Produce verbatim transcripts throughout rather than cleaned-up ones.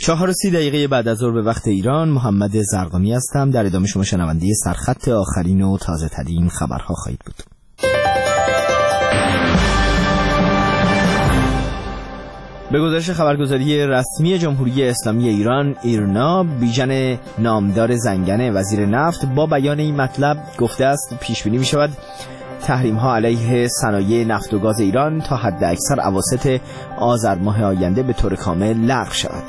چهار و سی دقیقه بعد از ظهر به وقت ایران، محمد زرقامی هستم. در ادامه شما شنونده سرخط آخرین و تازه ترین خبرها خواهید بود. به گزارش خبرگزاری رسمی جمهوری اسلامی ایران ایرنا، بیژن نامدار زنگنه وزیر نفت با بیان این مطلب گفته است پیش بینی می شود تحریم ها علیه صنایع نفت و گاز ایران تا حد اکثر اواسط آذر ماه آینده به طور کامل لغو شود.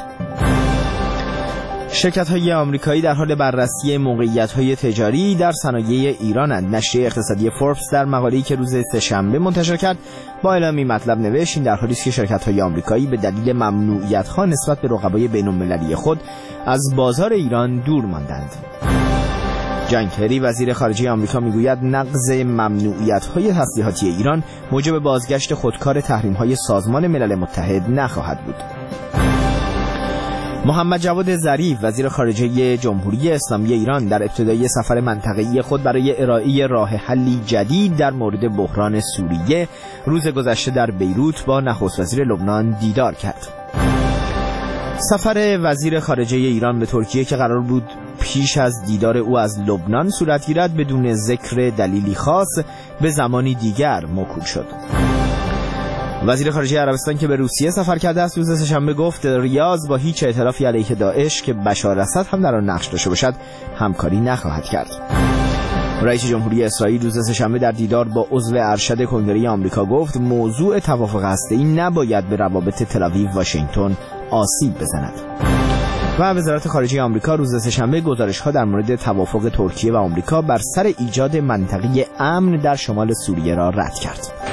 شرکت‌های آمریکایی در حال بررسی موقعیت‌های تجاری در صنایع ایرانند. نشریه اقتصادی فوربس در مقاله‌ای که روز سه‌شنبه منتشر کرد با اعلام این مطلب نوشت این در حالی است که شرکت‌های آمریکایی به دلیل ممنوعیت‌ها نسبت به رقبای بین‌المللی خود از بازار ایران دور ماندند. جان کری وزیر خارجه آمریکا میگوید نقض ممنوعیت‌های تسلیحاتی ایران موجب بازگشت خودکار تحریم‌های سازمان ملل متحد نخواهد بود. محمد جواد ظریف وزیر خارجه جمهوری اسلامی ایران در ابتدای سفر منطقه‌ای خود برای ارائه راه حلی جدید در مورد بحران سوریه روز گذشته در بیروت با نخست وزیر لبنان دیدار کرد. سفر وزیر خارجه ایران به ترکیه که قرار بود پیش از دیدار او از لبنان صورت گیرد بدون ذکر دلیلی خاص به زمانی دیگر موکول شد. وزیر خارجه عربستان که به روسیه سفر کرده است روز سه‌شنبه گفت ریاض با هیچ اعترافی علیه داعش که بشار اسد هم در آن نقش داشته باشد همکاری نخواهد کرد. رئیس جمهوری اسرائیل روز سه‌شنبه در دیدار با عضو ارشد کنگره آمریکا گفت موضوع توافق هسته‌ای نباید به روابط تل‌آویو واشنگتن آسیب بزند. و وزارت خارجه آمریکا روز سه‌شنبه گزارش‌ها در مورد توافق ترکیه و آمریکا بر سر ایجاد منطقه امن در شمال سوریه را رد کرد.